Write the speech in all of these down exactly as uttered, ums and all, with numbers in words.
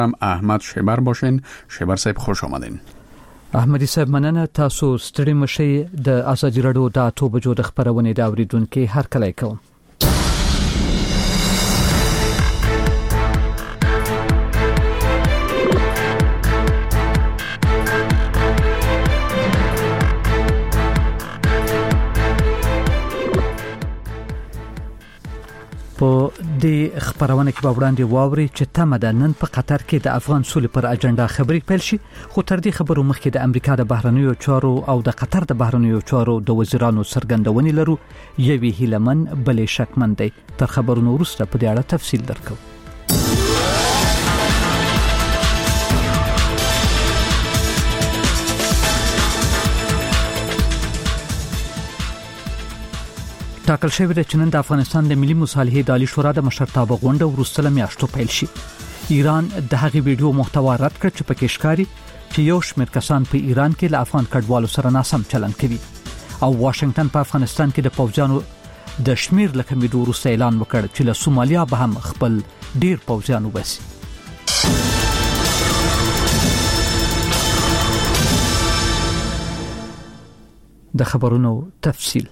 احمد شیبر باشین. شیبر صاحب خوش آمدین. احمدی صاحب مننه. تاسو ستړي مشي د ازادي رادیو د اته بجو د خبرونه دا اوریدونکو هر کله کوم. په دې خبرونه کې به وړاندې واوري چې تمه ده نن په قطر کې د افغان سولې پر اجنډا خبرې پیل شي، خو تر دې خبرو مخکې د امریکا د بهرنیو چارو او د قطر د بهرنیو چارو د وزیرانو څرګندونې لرو. یوې هیلمن بلې شکمن دی. تر خبرونو وروسته په دې اړه تفصیل درکو. ټاکل شوی دی چې نن د افغانستان د ملي مصالحې د عالی شورا د مشرتابه غونډه وروسته له میاشتو پیل شي. ایران د هغې ویډیو محتوا رد کړ چې پکې ښکاري چې یو شمېر کسان په ایران کې له افغان کډوالو سره ناسم چلند کوي، او واشنگټن په افغانستان کې د پوځیانو د شمېر له کمیدو وروسته اعلان وکړ چې له سومالیا به هم خپل ډیر پوځیان وباسي. د خبرونو تفصیل.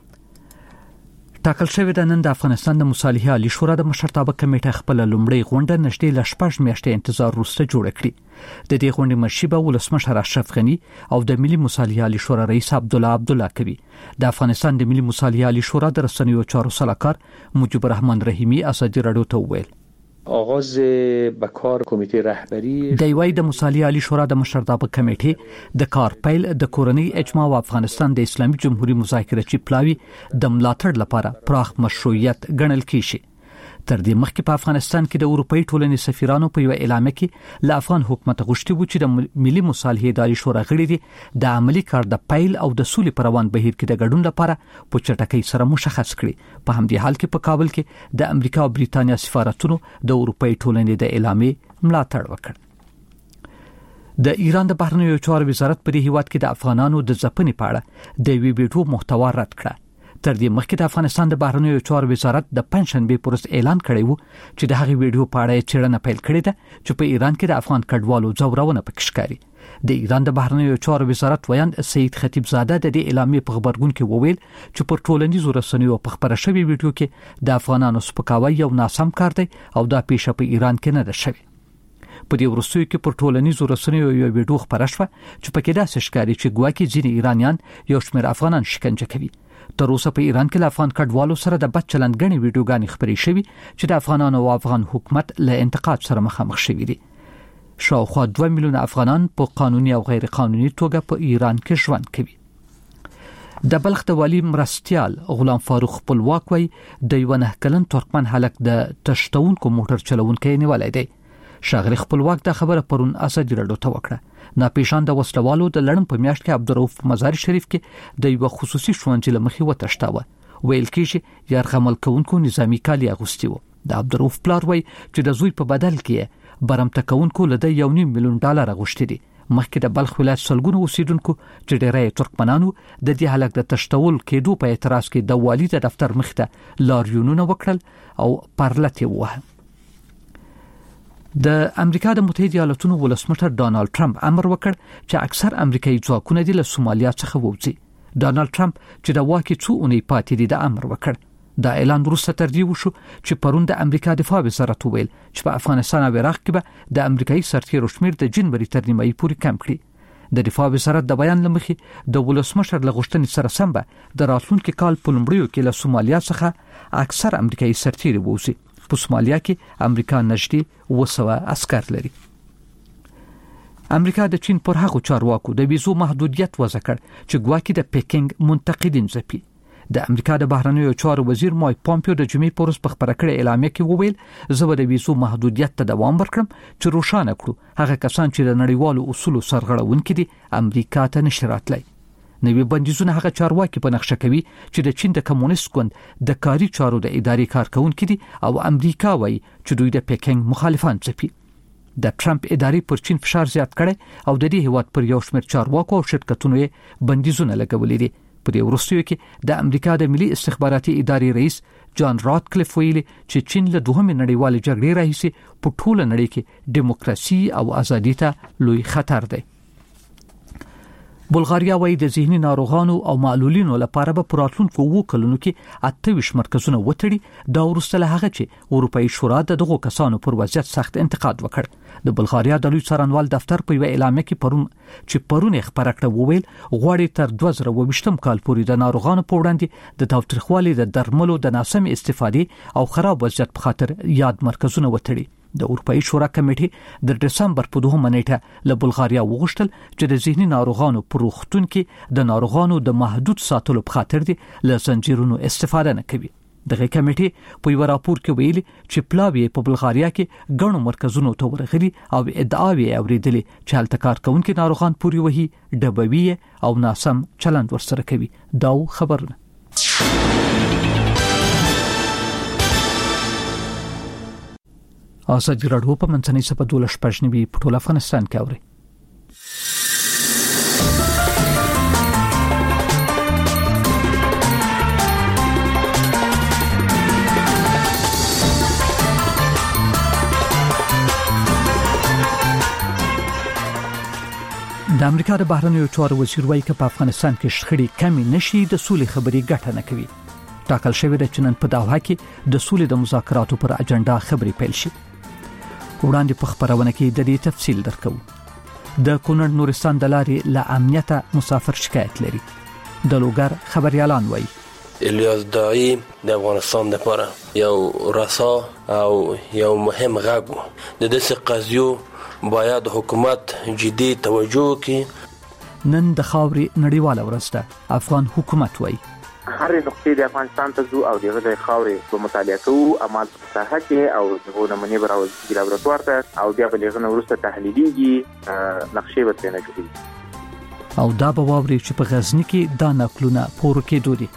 ټاکل شوی د نن د افغانستان د مصالحې عالی شورا د مشرتابه کمیټه خپل لومړی غونډه نږدې ل شپږ میاشتې انتظار وروسته جوړه کړې. د دې غونډې مشر به ولسمشر اشرف غنی او د ملي مصالحې عالی شورا رئیس عبد الله عبد الله کوي. د افغانستان د ملي مصالحې عالی شورا د رسنیو چارو صلاحکار مجيب الرحمن رحیمی ازادي رادیو ته وویل آغاز به کار کمیته رهبری د یوای د مصالحې عالی شورا د مشرتابه کمیټې د کار پیل د کورنۍ اجماع او افغانستان د اسلامي جمهوریت مذاکراتي پلاوی د ملاتړ لپاره پراخ مشروعیت ګڼل کیږي. تر دې مخکې په افغانستان کې د اروپאי ټولنې سفیرانو په یو اعلامیه کې له افغان حکومت غوښتي و چې د ملي مصالحې د عالی شورا غړي دي د عملی کار د پیل او د سولې پر روان بهیر کې د ګډون لپاره په چټکۍ سره مشخص کړي. په همدې حال کې په کابل کې د امریکا او بریتانیا سفارتونو د اروپאי ټولنې د اعلامیې ملاتړ وکړ. د ایران د بهرنیو چارو وزارت په دې هیواد کې د افغانانو د ځپنې په اړه د وی ویډیو محتوا رد کړ. تر دې مخکې د افغانستان د بهرنیو چارو وزارت د پنځشنبه پر ورځ اعلان کړی و چې د هغې ویډیو په اړه څېړنه پیل کړې ده چې په ایران کې د افغان کډوالو ځورونه پکې ښکاري. د ایران د بهرنیو چارو وزارت ویاند سید خطیب زاده د دې اعلامیې په خبرګون کې وویل چې پر ټولنیزو رسنیو په خبره شوی ویډیو کې د افغانانو سپکاوی یو ناسم کار دی او دا پیښه په ایران کې نه ده شوې. په دې وروستیو کې پر ټولنیزو رسنیو یو ویډیو خبره شوه چې پکې داسې ښکاري چې ګواکې ځینې ایرانیان یو شمېر افغانان شکنجه کوي. تر اوسه په ایران کې له افغان کډوالو سره د بد چلند غني ویډیوګانې خبرې شوي چې د افغانانو او افغان حکومت له انتقاد سره مخامخ شوي دي. شاوخوا دوه میلیونه افغانان په قانوني او غیر قانوني توګه په ایران کې ژوند کوي. د بلخ د والی مرستيال غلام فاروق خپلواک وای د یو نه کلن ترکمن هلک د تشتونکو موټر چلونکي نیولای دی. شاغلی خپلواک دا خبره پرون ازادي رادیو ته وکړه. ناپېژاند وسلوالو د لړم په میاشت کې عبدالرؤف مزار شریف کې د یو خصوصي ښوونځي لمخې وتښتاوه. ویل کېږي یرغمل کوونکو نظامی کالي اغوستي وو. د عبدالرؤف پلار وای چې د زوی په بدل کې برمته کوونکو له یو نیم میلیون ډالر اغوستي دي. مخکې د بلخ ولایت سلګونو اوسیدونکو چې ډېری ترکمنانو د دې هلک د تشتول کېدو په اعتراض کې د والي د دفتر مخته لاریونونه وکړل او پرلته وه. د امریکا د متحده ایالاتونو ولسمشر ډانلډ ټرمپ امر وکړ چې اکثر امریکایي ځواکونه د سومالیا څخه ووځي. ډانلډ ټرمپ چې د واکې څو اونۍ پاتې دي د امر وکړ. دا اعلان وروسته تر دې وشو چې پرون د امریکا دفاع وزارت وویل چې په افغانستان او عراق کې به د امریکایي سرتیرو شمېر د جنوري تر نیمایي پورې کم کړي. د دفاع وزارت د بیان لمخې د ولسمشر له غوښتنې سره سم به د راتلونکي کال په لومړیو کې له سومالیا څخه اکثر امریکایي سرتیري ووځي. په سومالیا کې امریکا نږدې اوه سوه عسكر لري. امریکا د چین پر هغو چارواکو د ویزو محدودیت وضع کړ چې ګواکې د پیکینګ منتقدین ځپي. د امریکا د بهرنیو چارو وزیر مایک پامپیو د جمعې په ورځ په خبره کړې اعلامیه کې وویل زه به د ویزو محدودیت ته دوام ورکړم چې روښانه کړو هغه کسان چې د نړیوالو اصولو سرغړونکي دي امریکا ته نشي راتلی. نوی بندیزونه هغه چارواکي په نقشه کوي چې د چین د کمونیست ګوند د کاري چارو د ادارې کارکونکي دي او امریکا وایي چې دوی د پیکینګ مخالفان ځپي. د ټرمپ ادارې پر چین فشار زیات کړي او د دې هیواد پر یو شمېر چارواکو او شرکتونو یې بندیزونه لګولې دي. په دې وروستیو کې د امریکا د ملي استخباراتي ادارې رئیس جان راتکلیف ویلي چې چین له دوهمې نړیوالې جګړې راهیسې په ټوله نړۍ کې دیموکراسي او ازادي ته لوی خطر دی. بلغاریا وايي د ذهني ناروغانو او معلولینو لپاره به پراتلونکو وو کلونو کې اتهویشت مرکزونه وټړي. دا وروسته له هغه چې اروپאי شورا دغه کسانو پر وضعیت سخت انتقاد وکړ. د بلغاریا د لوی څارنوال دفتر په یو اعلامیه کې پرون چې پرون خبره کړه وویل غواړي تر دوه زره اووه ویشتم کال پورې د ناروغانو په وړاندې د تاوتریخوالي د درملو د ناسم استفادې او خراب وضعیت په خاطر یاد مرکزونه وټړي. د اروپאי شورا کمیټې د دسمبر په دوهمه نیټه له بلغاریا وغوښتل چې د ذهني ناروغانو پر روغتون کې د ناروغانو د محدود ساتلو په خاطر دي له زنجیرونو استفاده نه کوي. دغه کمیټې په یو راپور کې ویلي چې پلاوی په بلغاریا کې غنو مرکزونو ته ورغلي او ادعاوی اوریدلې چې هلته کار کوونکي ناروغان پوري وهي ډبوي او ناسم چلند ورسره کوي. دا خبرونه ازادي راډیو په منځنۍ سپه دولس پښنوي په ټول افغانستان کې اوري. د امریکا د بهرنیو چارو وزیر وايي چې په افغانستان کې شخړې کمی نشي د سولې خبرې ګټه نه کوي. ټاکل شوی د چنن په داوا کې د سولې د مذاکراتو پر اجنډا خبرې پیل شي. وړاندې په خبرونه کې د دې تفصیل درکو. د کونړ نورستان د لارې له امنیته مسافر شکایت لري. د لوګر خبريالان وایي الیاس دایی د افغانستان لپاره یو رسا او یو مهم غږ و. د دې قضیو باید حکومت جدي توجه وکړي. نن د خاورې نړیواله ورځ ده. افغان حکومت وایي هر نقطې د افغانستان ته ځو او دغه د خاورې په مطالعه کوو عمل په ساحه کې او دغه نمونې براوځي لابراتوار ته او بیا به دغه وروسته تحلیلیږي نقشې به ترې جوړیږي او دا به واوري چې په غزنی کې دا نقلونه پور کې دودي.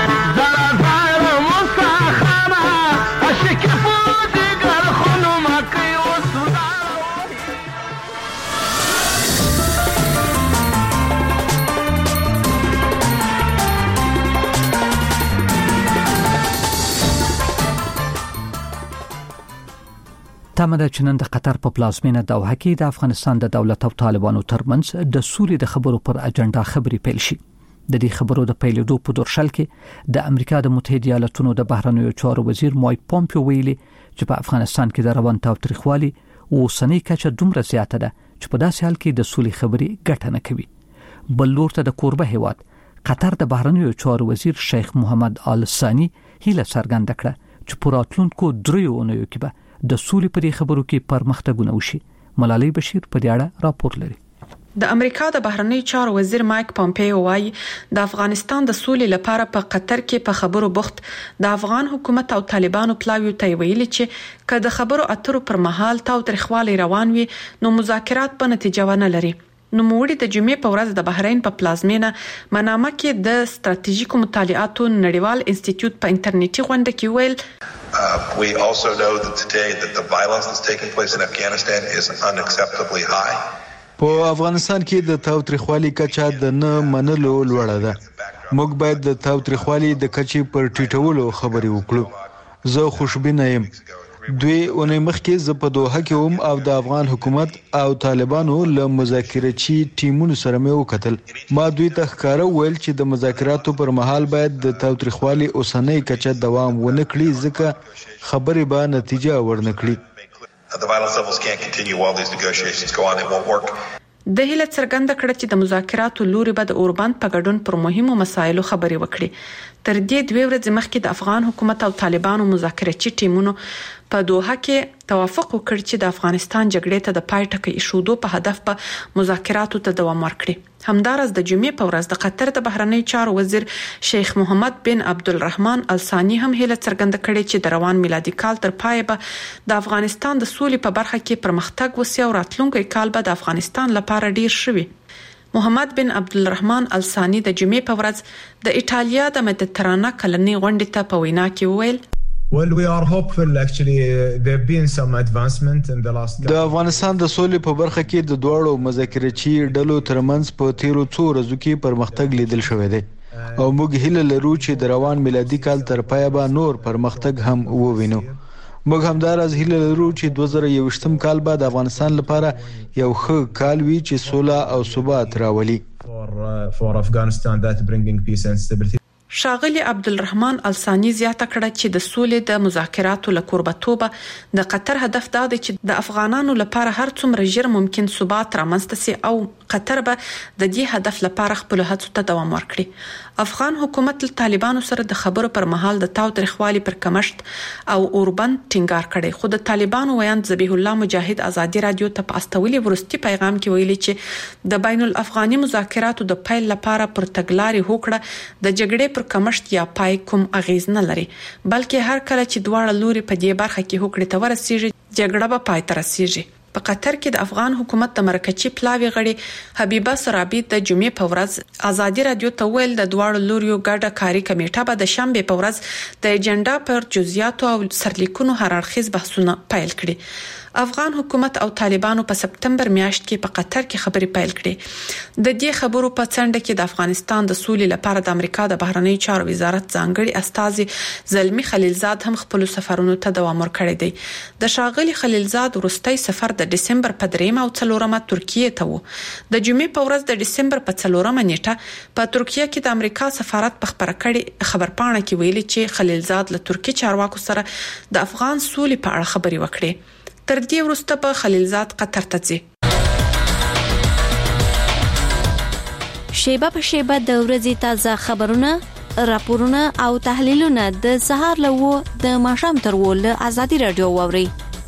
تمه چې نن د قطر په پلازمینه دوحه کې د افغانستان د دولت او طالبانو ترمنځ د سولې د خبرو پر اجنډا خبرې پیل شي. د دې خبرو د پیلېدو په دورشل کې د امریکا د متحده ایالاتونو د بهرنیو چارو وزیر مایک پومپیو ویلي چې په افغانستان کې د روان تاوتریخوالي او سنې کچه دومره زیاته ده چې په داسې حال کې د سولې خبرې ګټه نه کوي. بل لور ته د کوربه هیواد قطر د بهرنیو چارو وزیر شیخ محمد آل ثانی هیله څرګنده کړه چې په راتلونکو دریو اونیو کې به د سولې په دې خبرو کې پرمختګونه وشي. ملالۍ بشیر په دې اړه راپور لري. د امریکا د بهرنیو چارو وزیر مایک پومپیو وايي د افغانستان د سولې لپاره په قطر کې په خبرو بوخت د افغان حکومت او طالبانو پلاوی ته ویلي چې کله د خبرو اترو پر مهال تاوتریخوالي روان وي نو مذاکرات په نتیجه ونه لري. نو موږ د جمعې په ورځ د بحرین په پلازمینه منامه کې د ستراتیژیکو مطالعاتو نړیوال انسټیټیوټ په انټرنیټي غونډه کې ویل Uh, we also know that today that the violence that's taking place in Afghanistan is unacceptably high. په افغانستان کې د تاوتریخوالي کچه د نه منلو لوړه ده. موږ باید د تاوتریخوالي د کچې پر ټیټولو خبرې وکړو. زه خوشبینه یم. دوی اونۍ مخکې زه په دوحه کې وم او د افغان حکومت او طالبانو له مذاکراتي ټیمونو سره مې وکتل. ما دوی ته ښکاره ویل چې د مذاکراتو پر مهال باید د تاوتریخوالي اوسنۍ کچه دوام ونه کړي ځکه خبرې به نتیجه ورنه کړي. The violence levels can't continue while these negotiations go on. It won't work. د هیله څرګنده کړه چې د مذاکراتو لوري به د اوربند په ګډون پر مهمو مسایلو خبرې وکړي. تر دې دوه ورځې مخکې د افغان حکومت او طالبانو مذاکراتي ټیمونو په دوحه کې توافق وکړ چې د افغانستان جګړې ته د پای ټکی ایښودو په هدف په مذاکراتو ته دوام ورکړي. همدارس د جمعې په ورځ د قطر د بهرنیو چارو وزیر شیخ محمد بن عبدالرحمن الثانی هم هیله څرګنده کړې چې د روان میلادي کال تر پای به د افغانستان د سولې په برخه کې پرمختګ وسي او راتلونکي کال به د افغانستان لپاره ډیر شوي. محمد بن عبدالرحمن الثانی د جمعې په ورځ د ایټالیا د مدیترانه کلنۍ غونډې ته په وینا کې وویل Well, we are hopeful actually uh, there have been some advancement in the last د افغانستان د سولې په برخه کې د دوړو مذاکراتي ډلو ترمنځ په تیرو څو ورځو کې پرمختګ لیدل شوی دی. او موږ هیله لرو چې د روان میلادي کال تر پایه به نور پرمختګ هم ووینو. موږ همداراز هیله لرو چې دوه زره یوویشتم کال به د افغانستان لپاره یو ښه کال وي چې سوله او ثبات راولي. ښاغلي عبدالرحمن الثاني زیاته کړه چې د سولې د مذاکراتو له کوربتوبه د قطر هدف دا دی چې د افغانانو لپاره هر څومره ژر ممکن ثبات رامنځته شي او قطر به د دې هدف لپاره خپل هڅو ته دوام ورکړي. افغان حکومت له طالبانو سره د خبرو پر مهال د تاوتریخوالي پر کمښت او اوربند ټینګار کړي، خو د طالبانو ویاند ذبیح الله مجاهد ازادي رادیو ته په استولي ورستي پیغام کې ویلي چې د بین الافغاني مذاکراتو د پیل لپاره پر تګلارې هوکړه د جګړې پر کمښت یا پای کوم اغیز نه لري، بلکې هر کله چې دواړه لوري په دې برخه کې هوکړې ته ورسیږي جګړه به پای ته رسیږي. په قطر کې د افغان حکومت د مرکچی پلاوی غړي حبیبه سرابی د جمعې په ورځ ازادي رادیو ته ویل د دواړو لوريو ګډه کاری کمیټه به د شنبه په ورځ د ایجنډا پر جزئیاتو او سرلیکونو هر اړخیز بحثونه پیل کړي. افغان حکومت او طالبانو په سپتمبر میاشت کې په قطر کې خبري پیل کړې. د دې خبرو په څنډه کې د افغانستان د سولې لپاره د امریکا د بهرنی چارو وزارت ځانګړي استاذ زلمی خلیلزاد هم خپل سفرونو ته دوام ورکړی دی. د ښاغلي خلیلزاد ورستۍ سفر د دسمبر په دریمه او څلورمه ترکیه ته وو. د جمعې په ورځ د دسمبر په څلورمه نیټه په ترکیه کې د امریکا سفارت په خبره کړي خبرپاڼه کې ویلي چې خلیلزاد له ترکی چارواکو سره د افغان سولې په اړه خبري وکړي. تر دې وروسته په خلیلزاد قطر ته ځي. شیبه په شیبه د ورځې تازه خبرونه، راپورونه او تحلیلونه د سهار له د ماښام تر ول ازادي رادیو ووري.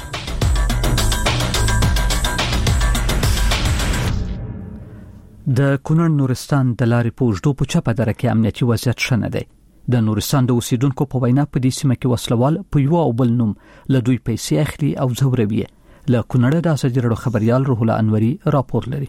د کونړ نورستان د لارې په اوږدو په چپه دره کې امنیتي وضعیت ښه نه دی. د نورستان د اوسیدونکو په وینا په دې سیمه کې وسلوال په یو او بل نوم له دوی پیسې اخلي او ځوروي. له کونړ د ازادي رادیو خبريال روح الله انوري راپور لري.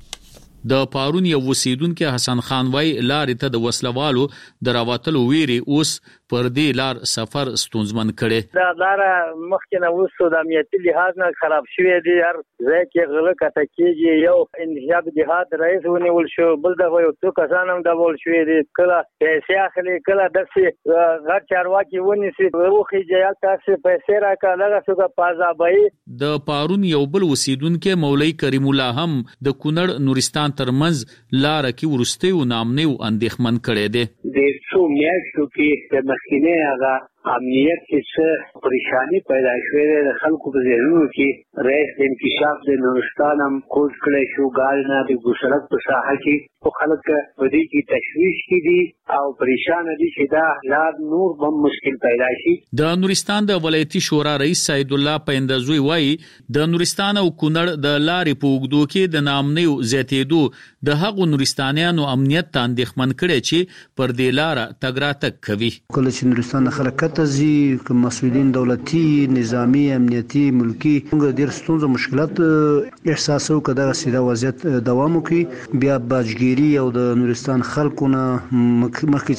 د پارون یو وسیدونکو حسن خان وای لارې ته د وسلوالو د راوتلو ویري اوس پر دې لار سفر ستونزمن کړي. دا لار مخکې نه وسو د امنیتي لحاظ نه خراب شوې دي، هر ځای کې غلط کته کېږي. یو انتخاب جهاد رئیس ونیول شو، بل دغه یو څو کسان هم ډول شوې دي، کله پیسې اخلي کله داسې غټ چارواکي ونیسي وروخي جیال تاسو پیسې راکړه لږه څه پازابای. د پارون یو بل وسیدونکو مولوی کریم الله هم د کونړ نورستان ترمنځ لار کې ورستیو نامنیو اندېښمن کړي دي. د څو میاشتو کې د مخکینه هغه امنیت کې څه پریشانی پیدا شوې ده د خلکو په ذهنونو کې. رئیس د انکشاف د نورستان هم کوز کړی شو، ګالنه د ګوسرک په ساحه کې خو خلک په دې کې تشویش کې دي او پریشان دي چې دا لار نور بم مشکل پیدا شي. د نورستان د ولایتي شورا رئیس سید الله پیندزوی وایي د نورستان او کونړ د لارې په اوږدو کې د نامنیو زیاتېدو د هغو نورستانیانو امنیت ته اندېښمن کړي چې پر دې لار تګ راتګ کوي. کله چې نورستان خلک تزي کوم مسؤلین دولتي نظامی امنیتي ملکی موږ ډیر ستونزې مشکلات احساسو کده سیده وضعیت دوام کوي. بیا باجګيري او د نورستان خلکونه مخکې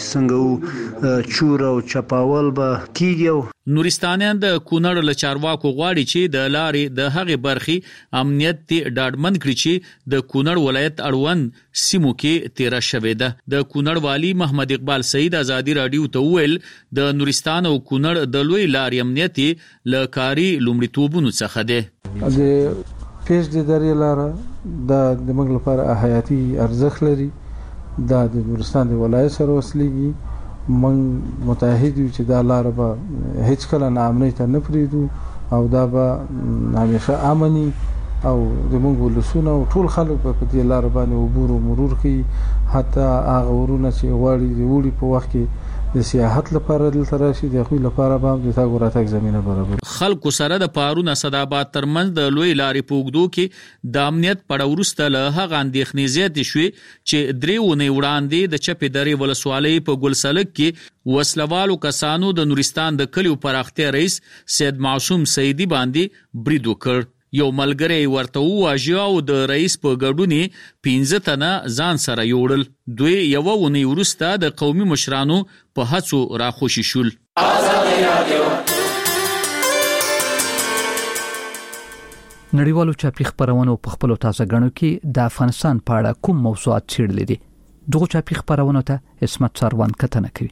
څنګه چور او چپاول به کیږي. نورستانیان د کونړ له چارواکو غواړي چې د لارې د هغې برخې امنیت ته ډاډمن کړي چې د کونړ ولایت اړوند سیمو کې تیرا شوې ده. د کونړ والی محمد اقبال سعید ازادي رادیو ته ویل د نورستان او کونړ د لوی لارې امنیت له کاری لومړیتوبونو څخه ده. د پیش د درې لار د موږ لپاره حیاتي ارزښت لري. دا د نورستان د ولایت سره وصلېږي. من متعهد یو چې دا لار به هیڅ کله نامنۍ ته نه پریدو او دا به همیشه امني او د موږ ولسونه او ټول خلک په دې لار باندې عبور او مرور کوي. حتی هغه ورونه چې غواړي د وړي په وخت کې د سیاحت لپاره دلته راشي د خو لپاره به د تاګ راتګ زمينه برابر. خلکو سره د پارون اسداباد ترمنځ د لوی لارې پوګدو کې د امنیت پړورسته له هغه اندېښنې زیاتې شوې چې دریونه وړاندې د چپې درې ولسوالۍ په ګلسلک کې وسلوالو کسانو د نورستان د کلیو پراختیا رئیس سید معصوم سیدی باندې برید وکړ. یو ملګری ورته وواژه او د رئیس په ګډونې پنځه تنه ځان سره یوړل. دوی یو ونی ورسته د قومي مشرانو په هڅو راخوشي شول. نړیوالو چاپی خبرونو په خپل تازه غنو کې د افغانستان په اړه کوم موضوعات چیرلې دي. دغه چاپی خبرونه ته اسمت سروان کتنه کوي.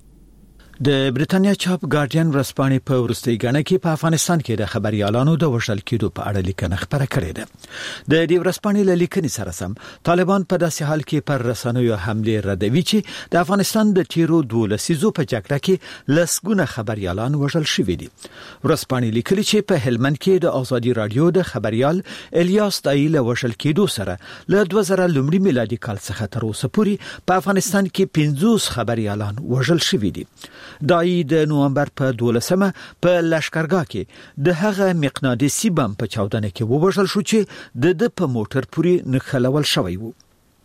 د بریتانیا چاپ ګارډین ورځپاڼې په وروستۍ غاڼه کې په افغانستان کې د خبريالانو د وژل کېدو په اړه لیکنه خبره کړې ده. د دې ورځپاڼې له لیکنې سره سم طالبان په داسې حال کې پر رسنیو حمله ردوي چې د افغانستان د تیرو دوه لسیزو په جګړه کې لسګونه خبريالان وژل شوي دي. ورځپاڼې لیکلي چې په هلمند کې د ازادي رادیو د خبريال الیاس دای له وژل کېدو سره له دوه زره لومړي میلادي کال څخه تر اوسه پورې په افغانستان کې پنځوس خبريالان وژل شوي دي. دای د نوامبر په دولسمه په لشکرګاه کې د هغه مقناطیسي بم په چاودنه کې ووژل شو چې د د په موټر پورې نښلول شوی وو.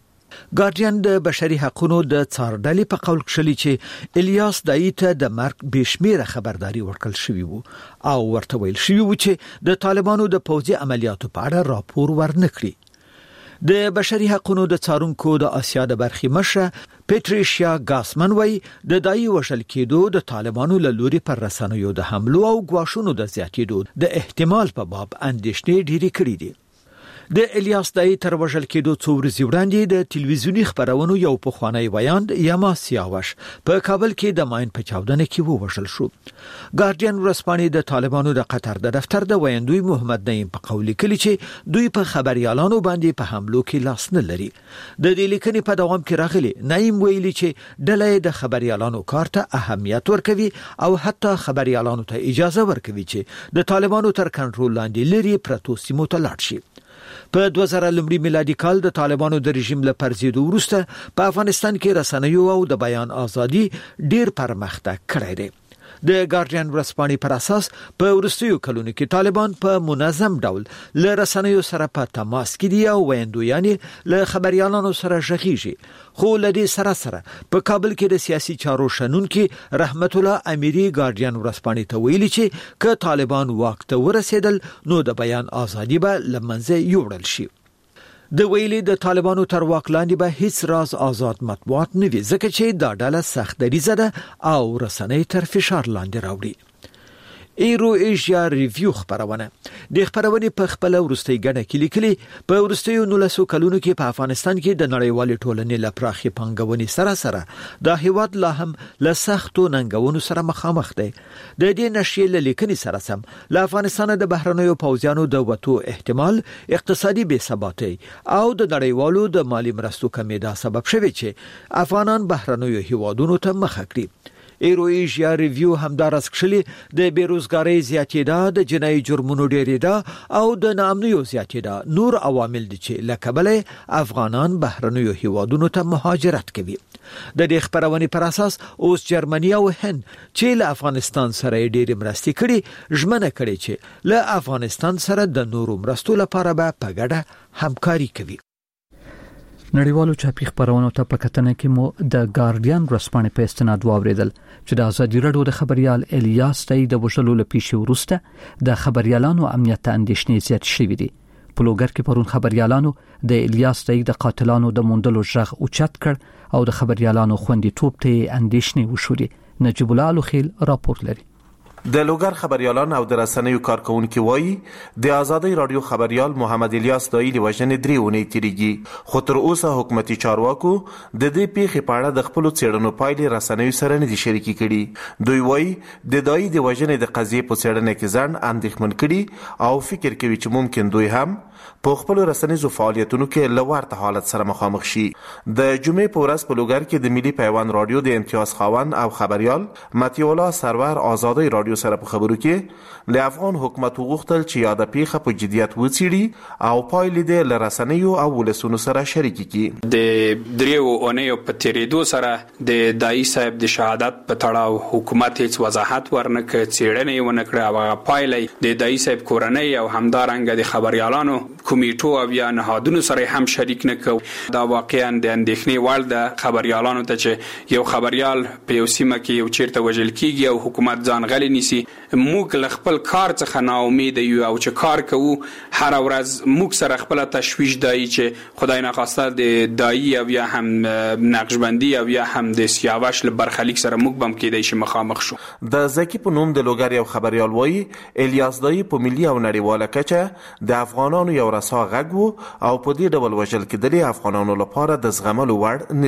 ګارډین د بشري حقوقو د څارډلې په قول کښلي چې الیاس دای ته د مرګ بشمیره خبرداري ورکړل شوی وو او ورته ویل شوی وو چې د طالبانو د پوځي عملیاتو په اړه راپور ورنکړي. د بشري حقوقو د څارونکو د آسیا د برخې مشره پیټریشیا ګاسمن وای د دای وشل کېدو د طالبانو له لوري پر رسنیو د حملو او غواښونو د زیاتېدو د احتمال په باب اندېښنې ډېرې کړې دي. د الیاس دای تر وژل کېدو څو ورځې وړاندې د ټلویزیوني خبرونو یو پخوانی ویاند یما سیاوش په کابل کې د ماین په چاودنه کې ووژل شو. ګارډین ورځپاڼې د طالبانو د قطر د دفتر د ویاندوی محمد نعیم په قول لیکلي چې دوی په خبريالانو باندې په حملو کې لاس نه لري. د دې لیکنې په دوام کې راغلي نعیم ویلي چې ډله د خبريالانو کار ته اهمیت ورکوي او حتی خبريالانو ته اجازه ورکوي چې د طالبانو تر کنټرول لاندې لري پرتو سیمو ته لاړ شي. په دوه زره لومړي میلادي کال د طالبانو د رژیم له پرځېدو وروسته په افغانستان کې رسنیو او د بیان ازادي ډیر پرمختګ کړی دی. د ګارډین ورځپاڼې پر اساس په وروستیو کلونو کې طالبان په منظم ډول له رسنیو سره په تماس کې دي او ویندویان له خبريالانو سره ژغېږي. خو له دې سره سره په کابل کې د سیاسي چارو شنونکي رحمت الله امیری ګارډین ورځپاڼې ته ویلي چې که طالبان واک ته ورسېدل نو د بیان ازادي به لمنځه یوړل شي. د ویلي د طالبانو تر واک لاندې به هیڅ راز آزاد مطبوعات نه وي ځکه چې دا ډله سخت دریځه ده او رسنۍ تر فشار لاندې راوړي. ایرو ایشیا ریویو خبرونه د خبرونې په خپل ورستۍ غړي کې لیکلي په ورستیو نولسو کلونو کې په افغانستان کې د نړیوال ټولنې لپاره پنګونې سره سره د هیواد لا هم له سختو ننګونو سره مخامخ دی. د دې نشي له لیکنې سره سم له افغانستان د بهرنیو پوځیانو د وټو احتمال اقتصادي بې ثباتي او د نړیوالو د مالی مرستو کمیدا سبب شوی چې افغانان بهرنیو هیوادونو ته مخ کړي. ایرو ایشیا ریویو همدارس کښلي د بیروزګاری زیاتېدا د جنایي جرمونو ډېرېدا او د ناامنیو زیاتېدا نور عوامل دي چې لکبله افغانان بهرنیو هیوادونو ته مهاجرت کوي. د دې خبرونې پر اساس اوس جرمني او هند چې له افغانستان سره ډېرې مرستې کړي ژمنه کړي چې له افغانستان سره د نورو مرستو لپاره به په ګډه همکاري کوي. نړیوالو چاپی خبرونو ته په کتنه کې مو د ګارډین ورځپاڼې په استناد واوریدل چې د ازادي رادیو د خبريال الیاس دای د وژلو لپاره وروسته د خبريالانو امنیت ته اندېښنې زیات شوې دي. په لوګر کې پرون خبريالانو د الیاس دای د قاتلانو د موندلو ژغ اوچت کړ او د خبريالانو خوندې توپ ته اندېښنې وشولې. نجیب الله الخیل راپور لري. د لوګر خبريالان او د رسنیو کارکونکو وایي د آزادۍ رادیو خبريال محمد الیاس دای له وژنې درې ونې تیریږي خو تر اوسه حکومتي چارواکو د دې پیښې په اړه د خپل څېړنو پایلې رسنیو سره نه دي شریکې کړي. دوی وایي د دای د وژنې د قضیې په څېړنه کې ځان اندېښمن کړي او فکر کوي چې ممکن دوی هم په خپل رسنیزو فعالیتونو کې لوړ حالت سره مخامخ شي. د جمعې په ورځ په لوګر کې د ملي پیوند رادیو د امتیاز خاوند او خبريال متي الله سرور آزادۍ رادیو سره په خبرو کې له افغان حکومت وغوښتل چې یاده پیښه په جدیت وڅېړي او پایلې د لرسنیو او ولسونو سره شریک کړي. د دریو اونیو په تیریدو سره د دای صاحب د شهادت په تړاو حکومت هیڅ وضاحت ورنکړ، څېړنې ونکړه او پایلې د دای صاحب کورنۍ او همدارنګ د خبريالانو کمیټو او یا نهادونو سره هم شریک نکو. دا واقعا د اندېښنې وړ ده خبريالانو ته چې یو خبريال په یو سیمه کې یو چیرته وژل کیږي او حکومت ځان غلي نیسي. موږ له خپل کار څخه نا امید یو او چې کار کوو هر ورځ موږ سره خپل تشویش دی چې خدای نه خواسته د دای او یا هم نقشبندي او یا هم د سیاوش له برخلیک سره موږ بم کېدای شي مخامخ شو. د زکی په نوم د لوګر یو خبريال وایي الیاس دای په ملي او نړیواله کچه د افغانانو یو رسا غږ وو او په دې ډول وژل کېدل افغانانو لپاره د زغملو وړ نه دي.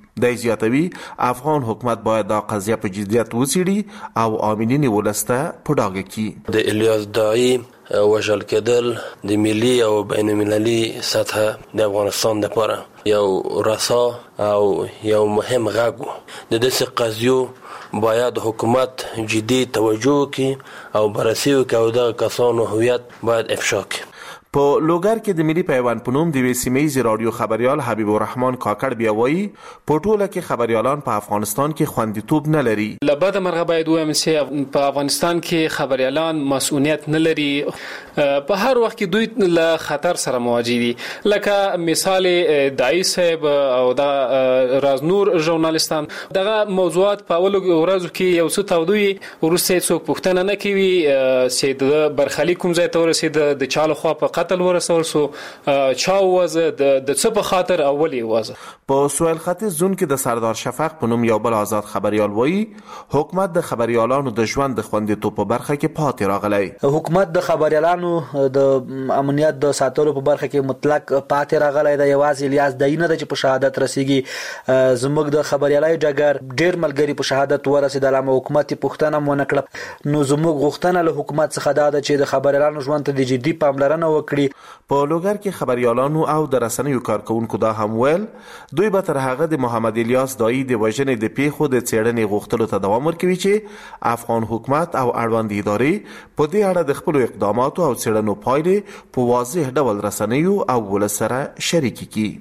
د زیاتوي افغان حکومت باید دا قضیه په جدیت وڅېړي او عاملین ولسته په ډاګه کړي. د الیاس داعی وژل کېدل د ملي او بین المللي سطح د افغانستان لپاره یو رسا او یو مهم غږ و. د داسې قضیو باید حکومت جدي توجه وکړي او بررسي وکړي او دغه کسانو هویت باید افشا کړي. په لوګر کې د ملي پیوند په نوم د یوې سیمه ییزې راډیو خبریال حبیب الرحمن کاکړ بیا وایي په ټوله کې خبریالان په افغانستان کې خوندیتوب نه لري. له بده مرغه باید ووایم چې په افغانستان کې خبریالان مسؤلیت نه لري. په هر وخت کې دوی له خطر سره مواجه دي. لکه مثال داعی صاحب او د رازنور ژورنالیستان دغه موضوعات په اولو ورځو کې یو څه تودوي وروسته څوک پوښتنه نه کوي چې د برخلیک کوم ځای ته ورسېد د چا لخوا په قتل ورسول سو چا وزه د څه په خاطر اولی وزه. په سویل ختیځ زون کې د سردار شفق په نوم یو بل آزاد خبریال وایي حکومت د خبریالانو د ژوند د خوندیتوب په برخه کې پاتې راغلی. حکومت د خبریالانو د امنیت د ساتلو په برخه کې مطلق پاتې راغلی دی. یوازې الیاس داعی نه د چې په شهادت رسیږي. زموږ د خبریالۍ ډګر ډیر ملګري په شهادت ورسېدل اما حکومت پوښتنه مو نه کړه. نو زموږ غوښتنه له حکومت څخه دا ده چې د خبریالانو ژوند ته د جدي پاملرنه وکړي. په لوګر کې خبریالانو او د رسنیو کارکونکو دا هم ویل دوی به تر هغه د محمد الیاس داعی د وژنې د پیښو د څېړنې غوښتلو ته دوام ورکوي چې افغان حکومت او اړوند ادارې په دې اړه د خپلو اقداماتو او څېړنو پایلې په واضح ډول رسنیو او ولس سره شریکې کړي.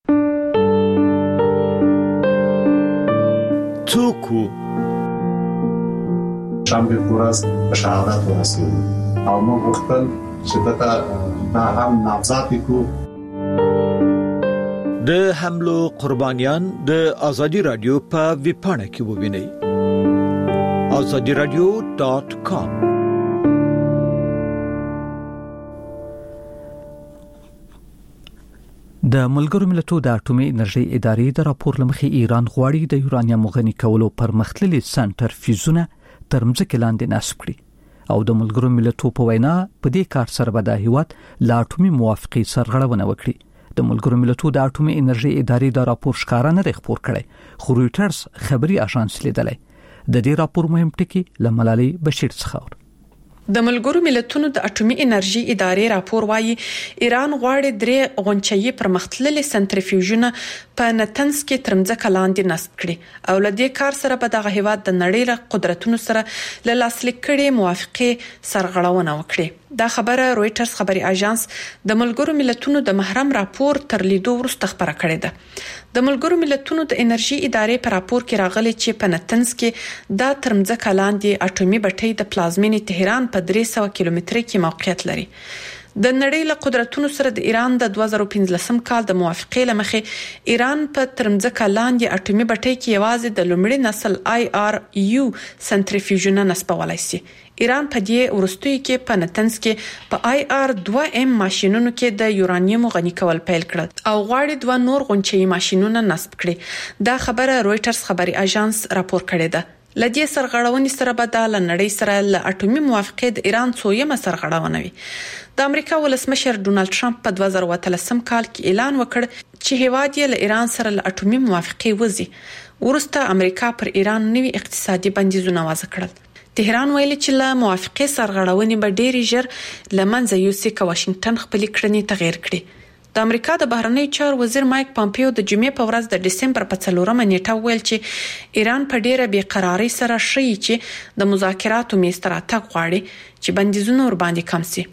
څوک شنبه ورځ په شهادت ورسېد او موږ غوښتل چې دا هم نامزد کو. د حملو قربانیان د ازادي رادیو په ویبپاڼه کې ووینئ ازادي رادیو ډاټ کام. د ملګرو ملتونو د اټومي انرژي ادارې د راپور لمخې ایران غواړي د یورانیم غني کولو پرمختللي سنټرفیوژونه تر مځکې لاندې نصب کړي او د ملګرو ملتونو په وینا په دې کار سره به د هیواد لا اټومي موافقې سرغړونه وکړي. د ملګرو ملتونو د اټومي انرژي ادارې دا راپور ښکارا نه خبر کړي خو رويټرز خبري اژانس لیدلی. د دې راپور مهم ټکی لملالي بشیر څخه د ملګرو ملتونو د اټومي انرژي ادارې راپور وايي ایران غواړي درې غونچې پرمختللي سنټرفیوژونه په نتنس کې ترمځکه لاندې نصب کړي او لدې کار سره به دغه هیواد د نړۍ له قدرتونو سره له لاسلیک کړي موافقه سرغړونه وکړي. دا خبره رويټرز خبري اژانس د ملګرو ملتونو د محرم راپور تر لیدو وروسته خبره کړې ده. د ملګرو ملتونو د انرژي ادارې په راپور کې راغلي چې په نتنس کې دا ترمځکه لاندې اټومي بټۍ د پلازمینې تهران په درې سوه کیلومتره کې موقعیت لري. د نړۍ له قدرتونو سره د ایران د دوه زره پنځلسم کال د موافقې لمخې ایران په ترمځکه لاندې اټومي بټۍ کې یوازې د لومړي نسل آی آر یو سنټرفیوژونه نصبولای شي. ایران په دې ورستیو کې په نتنس کې په آی آر دوه ام ماشينونو کې د یورانیم غني کول پیل کړل او غواړي دوه نور غونچې ماشينونه نصب کړي. دا خبره رويټرز خبري اژانس راپور کړی ده. لدې سرغړونې سره به د نړۍ سره له اټومي موافقې د ایران څویمه سرغړونه وي. د امریکا ولسمشر ډونالد ټرمپ په دوه زره اتلسم کال کې اعلان وکړ چې هیواد یې له ایران سره له اټومي موافقې وځي. ورسته امریکا پر ایران نوي اقتصادي بندیزونه وضع کړل. تهران ویلي چې له موافقې سرغړونې به ډېری ژر لمنځه یوسي که واشنگټن خپلې کړنې تغیر کړي. د امریکا د بهرنی چارو وزیر مایک پامپیو د جمعې په ورځ د دسمبر په څلورمه نیټه ویل چې ایران په ډیره بیقراری سره شي چې د مذاکراتو میز ته راتګ غواړي چې بندیزونه ور باندې کم شي.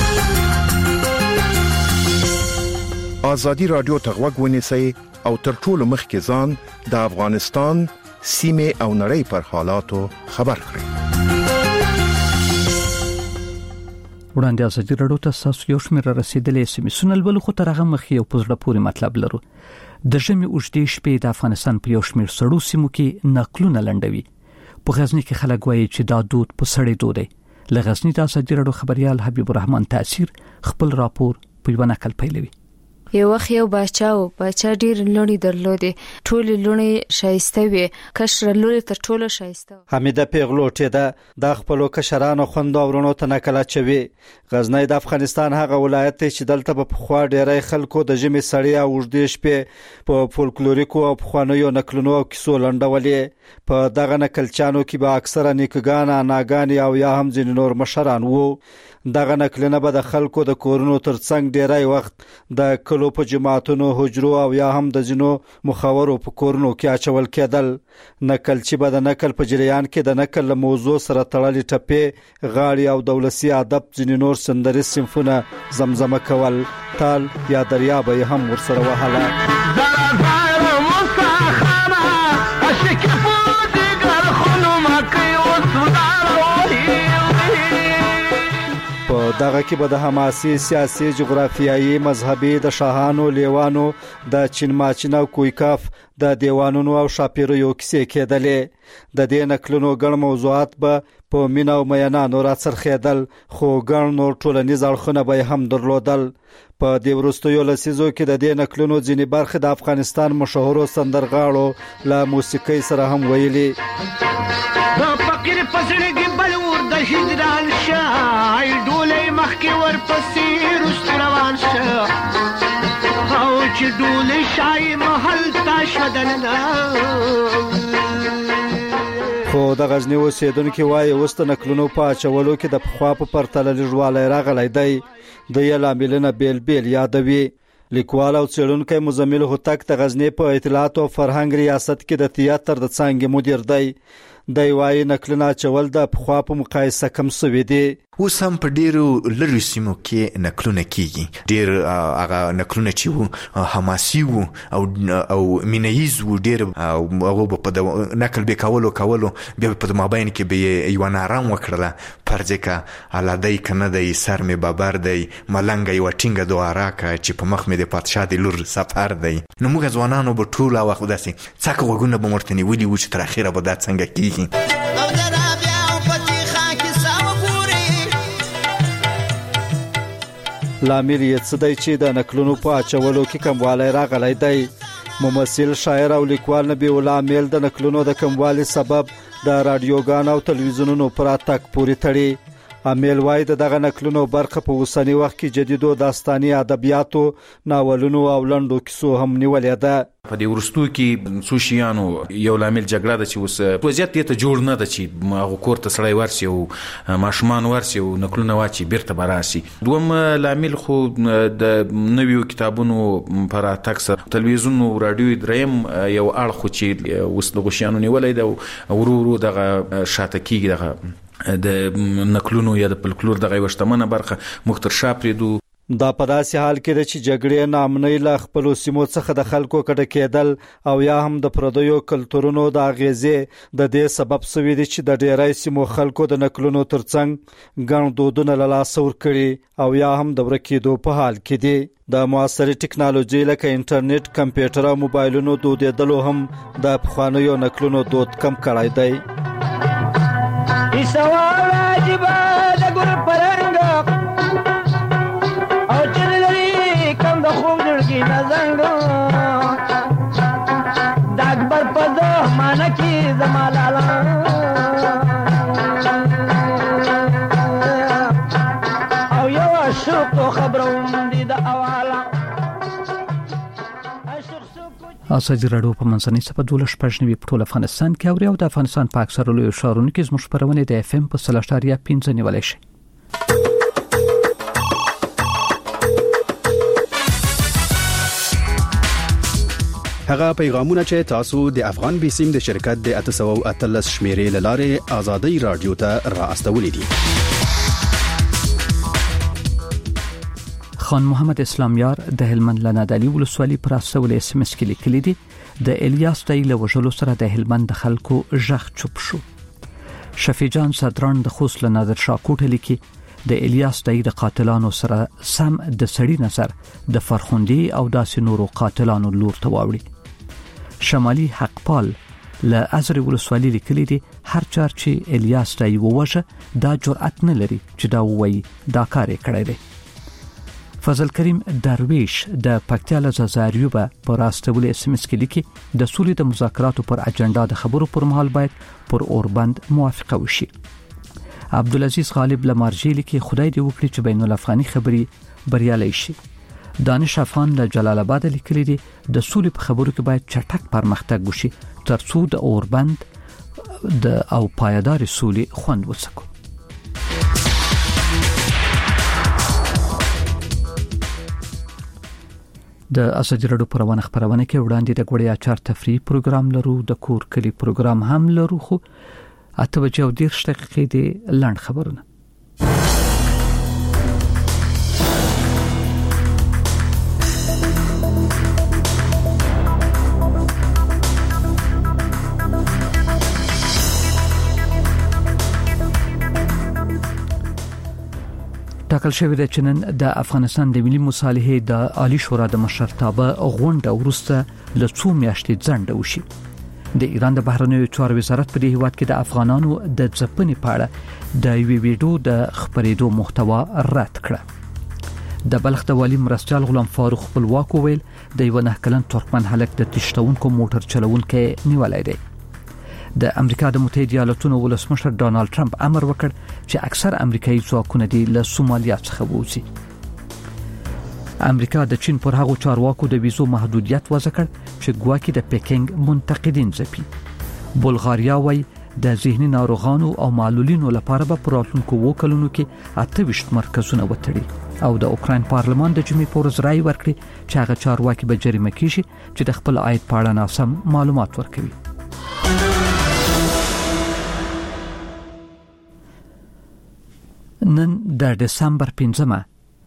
ازادي رادیو ته غوږ ونیسئ او تر ټولو مخکې ځان د افغانستان سیمه او نړۍ پر حالاتو خبر کړئ. وړاندې ازادي رادیو ته تاسو یو شمېر رسیدلې سیمه بل خو تر هغه مخ یو پزړه پوري مطلب لرو. د ژمي اوږدې شپې د افغانستان په یو شمېر سړو سیمو کې نقلونه لنډوي. په غزنی کې خلک وایي چې دا دود په سړې دود دی. له غزنی د ازادي رادیو خبريال حبیب الرحمن تاثیر خپل راپور په یو نقل پیلوي. یو وخت یو بچا و بچا ډیر لونی درلودې ټول لونی شایسته وي کشر لوري تر ټولو شایسته. حمیده پیغلوټه ده د خپل کشرانو خوند اورونو ته نکله چوي. غزنی د افغانستان هغه ولایت چې دلته په خوا ډیری خلکو د ژمي سړی او وړدې شپې په فولکلوریکو او خوانیو نکلونو او کیسو لنډولې. په دغه نکلچانو کې به اکثره نیکګان ناګان او یا هم ځینې نور مشران وو. دغه نکلونه به د خلکو د کورونو ترڅنګ ډیری وخت د کلو په جماعتونو حجرو او یا هم د ځینو مخاورو په کورونو کې اچول کېدل. نکل چې به د نکل په جریان کې د نکل له موضوع سره تړلې ټپې غاړي او دولسي ادب ځینې نور سندري سمفونه زمزمه کول. تال یا دریا به هم ورسره وهله. په دغه کې به د حماسي سیاسي جغرافیایي مذهبي د شاهانو لیوانو د چین ماچین او کویکاف د دیوانونو او شاپیریو کیسې کېدلې. د دې نکلونو ګڼ موضوعات به په مینا او میانانو راڅرخېدل خو ګڼ نور ټولنیز اړخونه به هم درلودل. په دې وروستیو لسیزو کې د دې نکلونو ځینې برخې د افغانستان مشهورو سندرغاړو له موسیقۍ سره هم ویلي. د فقیر پسړګي بلور د هجران شای ډولې مخکې ورپسې رست روان شه او چې ډولې شای محل تا شدنه. خو د غزنی اوسیدونکو وایي اوس د نکلونو په اچولو کې د پخوا په پرتله لږوالی راغلی دی. د یې لاملونه بیل بیل یادوي. لیکوال او څېړونکی مزمل هوتک د غزنی په اطلاعات او فرهنګ ریاست کې د تیاتر د څانګې مدیر دی. د وایي نکلونه چول د پخوا په مقایسه کم سوي دي. اوس هم په ډیرو لږو سیمو کې نکلونه کیږي. ډیر هغه نکلونه چې وو حماسي وو او او مینهیز وو. ډیر هغه په نکل به کولو کولو بیا په مابین کې به یو نارام وکړله پرځکه علادی کنه دی سر می بابر دی ملنګ یو ټینګه دواره کا چې په مخ می د پادشاه د لور سفر دی. نو موږ ځوانانو به ټول وخت داسې څاکه وګونه به مرتنی ولي و چې تر اخره به دا څنګه کیږي. لامل یې څه دی چې د نکلونو په اچولو کې کموالی راغلی دی. ممثل شاعر او لیکوال نبی الله امیل د نکلونو د کموالي سبب د رادیوګانو او تلویزیونونو پر اتاک پورې تړي. امیل وایي د دغه نکلونو برخه په اوسنی وخت کې جدیدو داستاني ادبیاتو ناولونو او لنډو کیسو هم نیولې ده. په دې ورستو کې څو شیانو یو لامل جګړه ده چې اوس وضعیت ته جوړ نه ده چې هغه کور ته سړی ورسي او ماشومان ورسي او نکلونه واچي بیرته براسي. دوم لامل خو د نویو کتابونو پر تکسر تلویزیون او رادیو دریم یو اړخ چې اوس د غشیانو نیولې ده ورو ورو دغه شاته کیږي. دغه د نکلونو یا د فولکلور دغه وشتمنه برخه مختر شاپریدو. دا په داسې حال کې ده چې جګړې نامنۍ له خپلو سیمو څخه د خلکو کډه کېدل او یا هم د پردیو کلتورونو د اغیزې د دې سبب سوي دي چې د ډیری سیمو خلکو د نکلونو ترڅنګ ګڼ دودونه له لاسه ورکړي او یا هم د ورکېدو په حال کې دي. د معاصرې ټکنالوژي لکه انټرنیټ، کمپیوټر او موبایلونو دودېدلو هم د پخوانیو نکلونو دود کم کړی دی. سوال عجیبه د ګل پرنګ او چې لري کم د خوب جوړګي نزنګ د اکبر په زمانه کې زمالالا او یو عشق خبروم دي د اوالا. ازادي راډیو په منځنۍ صفحه دولس پښنوي په ټول افغانستان کې اوري او د افغانستان په اکثره لوی ښارونو کې زموږ خبرونه د اف ام په سلاشتاریا پنځه نیولای شي. هغه پیغامونه چې تاسو د افغان بیسیم د شرکت د اتسو اتلس شمیرې لاره ازادي راډیو ته را استولې دي. خان محمد اسلامیار د هلمند لنادلی ولسوالۍ پر اسول اس ام اس کې لیکلي دي د الیاس دای له وژلو سره د هلمند د خلکو ژغ چوپ شو. شفیع جان صدران د خوست لنادر شاه کوټه لیکي د الیاس دای د قاتلانو سره سم د سړی نظر د فرخوندي او داسې نورو قاتلانو لور ته واوړي. شمالي حقپال له ازري ولسوالۍ لیکلي دي هر چار چې الیاس دای ووژه دا جرأت نه لري چې دا وایي دا کار یې کړی دی. فضل کریم درویش د پکتیا له زازاریو په راستول اس ام اس کې لیکي د سولې د مذاکراتو پر اجنډا د خبرو پر مهال باید پر اوربند موافقه وشي. عبدالعزیز غالب لمارجی لیکي خدای دې وکړي چې بین الافغاني خبري بریالي شي. دانش افغان له جلال آباد لیکلي دي د سولې په خبرو کې باید چټک پرمختګ وشي ترڅو د اوربند د او پایدار سولې خوند وڅکو. د ازادي راډیو پروانه خبرونه کې وړاندې د غوړیا چار تفریح پروګرام لرو، د کور کلی پروګرام هم لرو، خو اته بجې او ډیر دقیقې د لاند خبرونه. ټاکل شوی دی چې نن د افغانستان د ملي مصالحې د عالی شورا د مشرتابه غونډه وروسته له څو میاشتې ځنډ وشي. د ایران د بهرنیو چارو وزارت په دې هیواد کې د افغانانو د ځپنې په اړه د یوې ویډیو د خبرېدو محتوا رد کړه. د بلخ د والی مرستیال غلام فاروق خپلواک ویل د یو نه کلن ترکمن هلک د تشتونکو موټر چلوونکی نیولای دی. د امریکا د متحده ایالاتونو ولسمشر ډانلډ ټرمپ امر وکړ چې اکثر امریکایي ځواکونه د له سومالیا څخه ووځي. امریکا د چین پر هغو چارواکو د ویزو محدودیت وضع کړ چې ګواکې د پیکینګ منتقدین ځپي. بلغاریا وایي د ذهني ناروغانو او معلولینو لپاره به په راتلونکو اوو کلونو کې اته ویشت مرکزونه وتړي او د اوکراین پارلمان د جمعې په ورځ رایې ورکړي چې هغه چارواکي به جریمه کیږي چې د خپل عاید په اړه ناسم معلومات ورکوي. نن د دسمبر پنځمه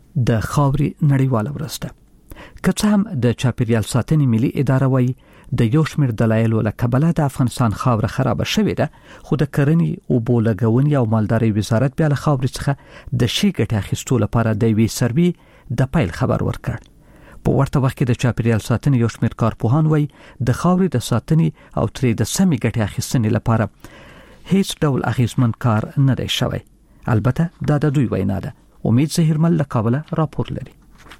د خاوري نړیواله ورځ ده. که څه هم د چاپیریال ساتنې ملي اداره وایي د یو شمېر دلایلو له کبله د افغانستان خاوره خرابه شوې ده، خو د کرنې، اوبو لګونې او مالدارۍ وزارت بیا له خاورې څخه د شي ګټې اخیستو لپاره د یوې سروې د پیل خبر ورکړ. په ورته وخت کې د چاپیریال ساتنې یو شمېر کارپوهان وایي د خاورې د ساتنې او ترې د سمې ګټې اخیستنې لپاره هیڅ ډول اغیزمن کار نه دی شوی. البته دا د دوی وینا ده. امید زهیرمل له کابل راپور لري.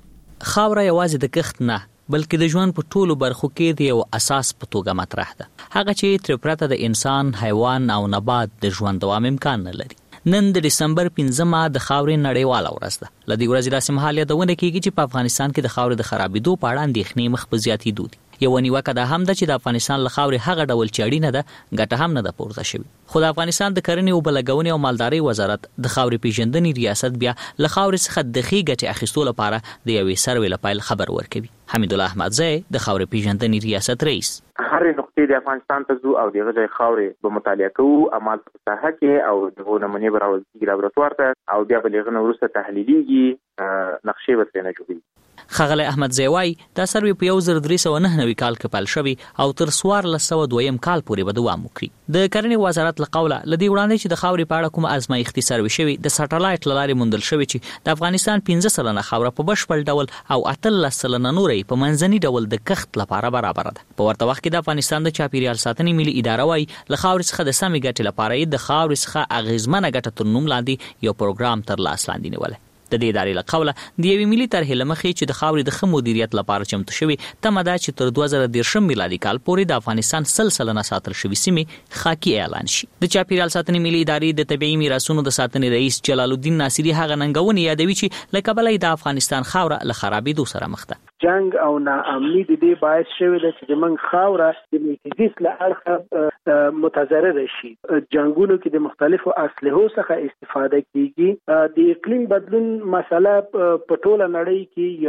خاوره یوازې د کښت نه بلکې د ژوند په ټولو برخو کې د یو اساس په توګه مطرح ده، هغه چې تر پرته د انسان، حیوان او نبات د ژوند دوام امکان نه لري. نن د دسمبر پنځمه د خاورې نړیواله ورځ ده. لدې ورځې داسې مهال یادونه کیږي چې په افغانستان کې د خاورې د خرابېدو په اړه اندېښنې مخ په زیاتېدو دي. یو نیوکه ده هم ده چې د افغانستان له خاورې هغه ډول چې اړینه ده ګټه هم نه ده پورته شوې. خو د افغانستان د کرنې او بلګونې او مالدارۍ وزارت د خاورې پیژندنې ریاست بیا له خاورې څخه د ښې ګټې اخیستو لپاره د یوې سروې لپاره خبر ورکوي. حمید الله احمدزی د خاورې پیژندنې ریاست رئیس: هر نقطې د افغانستان ته ځو او دغه ځای خاورې به مطالعه کوو، عمل په ساحه کې او دغه نمونې به راوځي لابراتوار ته او بیا به لغه نه وروسته تحلیلیږي، نقشې ورته نه جوړیږي. خغلی احمدزی وایي دا سروې په یو زر درې سوه نهه نوي کال کې پیل شوی او تر څوارلس سوه دویم کال پورې به دوام وکړي. د کرنې وزارت له قوله له دې وړاندې چې د خاورې په اړه کومه ازمایښتي سروې شوې د سټلایټ له لارې موندل شوې چې د افغانستان پنځه سلنه خاوره په بشپړ ډول او اتلس سلنه نورې په منځني ډول د کښت لپاره برابر ده. په ورته وخت کې د افغانستان د چاپیریال ساتنې ملي اداره وایي له خاورې څخه د سمې ګټې لپاره د خاورې څخه اغیزمنه ګټه تر نوم لاندې یو پروګرام تر لاس لاندې نیولی. د دې ادارې له قوله د یوې ملي طرحې له مخې چې د خاورې د ښه مدیریت لپاره چمتو شوي تمه ده چې تر دوه زره دېرشم میلادي کال پورې د افغانستان سل سلنه ساتل شوي سیمې خاکي اعلان شي. د چاپیریال ساتنې ملي ادارې د طبیعي میراثونو د ساتنې رئیس جلال الدین ناصري هغه ننګونې یادوي چې له کبله د افغانستان خاوره له خرابېدو سره مخ ده. جنگ او ناامني د دې باعث شوی ده چې زموږ خاوره د میتیزیس له اړخه متضرره شي. جنگونو کې د مختلفو اسلحو څخه استفاده کیږي. د اقلیم بدلون مسله په ټوله نړۍ کې